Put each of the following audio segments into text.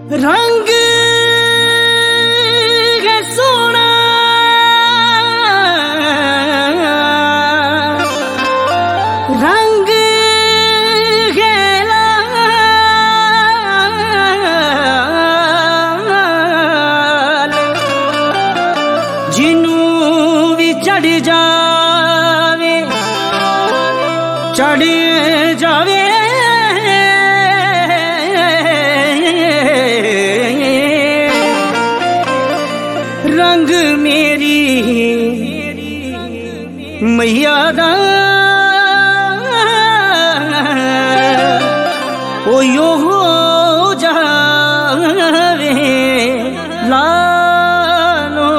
रंग है सोना रंग है लाल जिनू भी चढ़ जावे रंग मेरी मैया दा ओ यो हो जावे लालो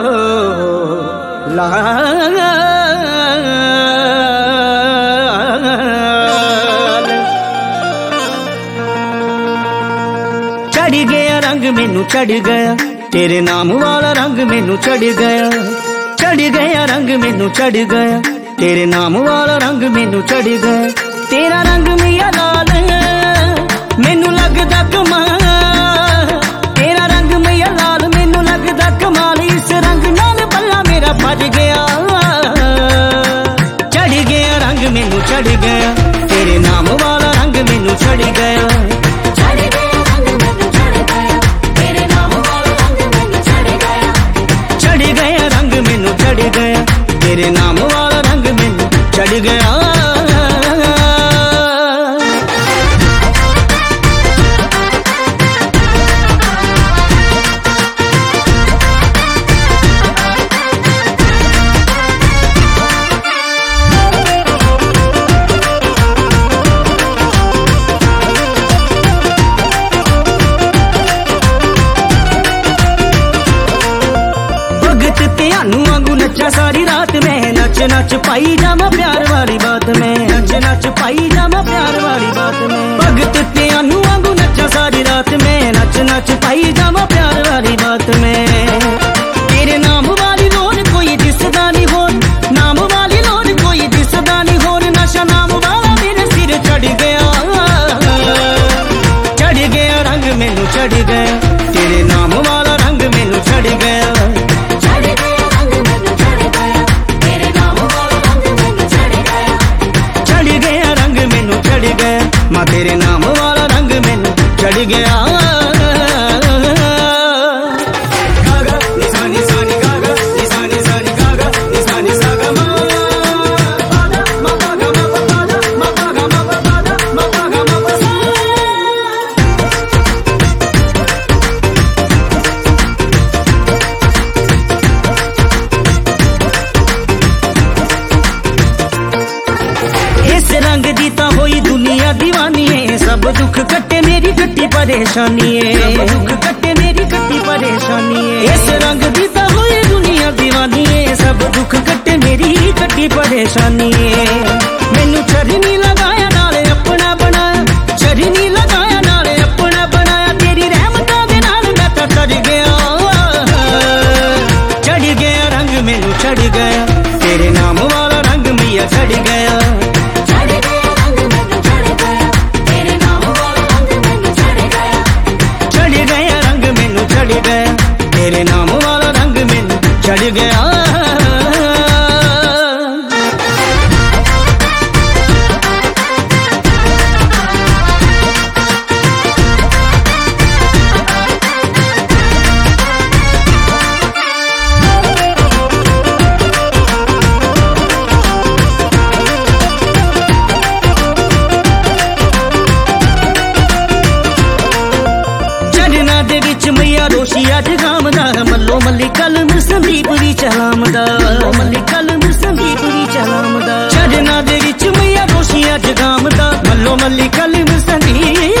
लाल चढ़ गया रंग मैनू चढ़ गया तेरे नाम वाला रंग मैनू चढ़ गया रंग मैनू चढ़ गया तेरे नाम वाला रंग मैनू चढ़ गया तेरा रंग मैया लाल मैनू लगदा कमाल तेरा रंग मैया लाल मैनू लगदा कमाल इस रंग नाल बल्ला मेरा भज गया चढ़ गया रंग मैनू चढ़ गया तेरे नाम वाला रंग मैनू चढ़ गया तेरे नाम वाला रंग मैनू चढ़ गया भगत त्यानू वांगू नचा सारी रात में नच नच पाई जामा प्यार वाली बात में नच नच पाई जामा प्यार वाली बात में भगत त्यानू वांगू नचा सारी रात में नच नच पाई जामा प्यार वाली बात में तेरे नाम वाली लोन कोई दिसदा नहीं होर नाम वाली लोन कोई दिसदा नहीं होर नशा नाम वाला मेरे सिर चढ़ गया रंग मैनू चढ़ गया तेरे नाम वाला रंग मैनू चढ़ गया माँ तेरे नाम वाला रंग मैनू चढ़ गया रंग दी ता होई दुनिया दीवानी है सब दुख कट्टे मेरी कट्टी परेशानी है दुख कट्टे मेरी कट्टी परेशानी है इस रंग दी ता होई दुनिया दीवानी है सब दुख कट्टे मेरी कट्टी परेशानी है मैनू चरनी लगाया नाले अपना बनाया चरनी लगाया नाले अपना बनाया तेरी रहमतां दे नाल मैं तां चढ़ गया रंग मैनू चढ़ गया तेरे नाम वाला रंग मैया चढ़ गया तेरे नाम वाला रंग मैनू चढ़ गया मैया रोशी अज गामदा मल्लो मल्ली कलम संदीप दी चलामदा मल्ली कलम संदीप दी चलामदा चरना दे विच मैया रोशी अज गामदा मल्लो मल्ली कलम संदीप